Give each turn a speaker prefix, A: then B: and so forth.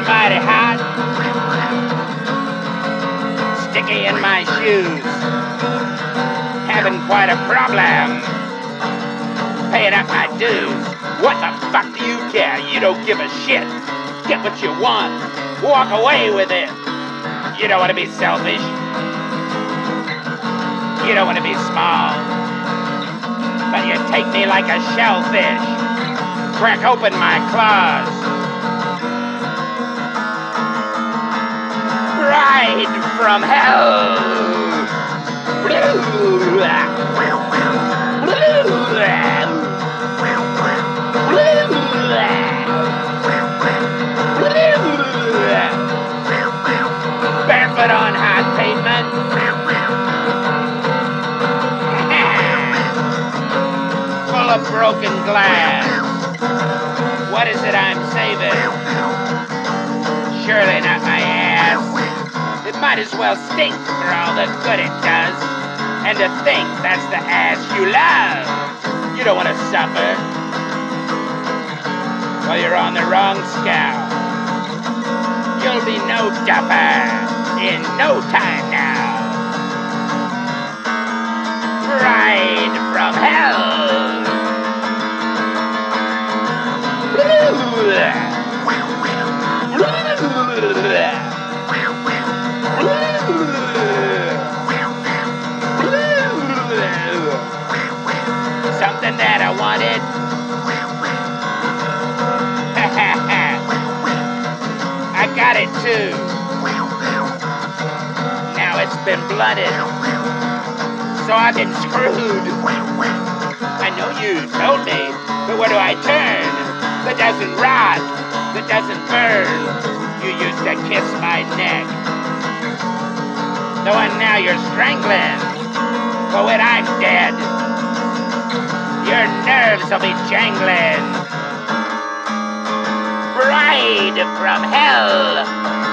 A: mighty hot. Sticky in my shoes. Having quite a problem. Paying up my dues. What the fuck do you care? You don't give a shit. Get what you want. Walk away with it. You don't want to be selfish. You don't want to be small. But you take me like a shellfish. Crack open my claws. Ride from hell. Barefoot on hot pavement. Full of broken glass. What is it I'm saving? Surely not my ass. It might as well stink for all the good it does. And to think that's the ass you love. You don't want to suffer. Well, you're on the wrong scow. You'll be no duffer in no time now. Ride from hell. Something that I wanted. I got it too. Now it's been blunted. So I've been screwed. I know you told me, but where do I turn? That doesn't rot, that doesn't burn. You used to kiss my neck. So and now you're strangling. But when I'm dead, your nerves will be jangling. Bride from hell.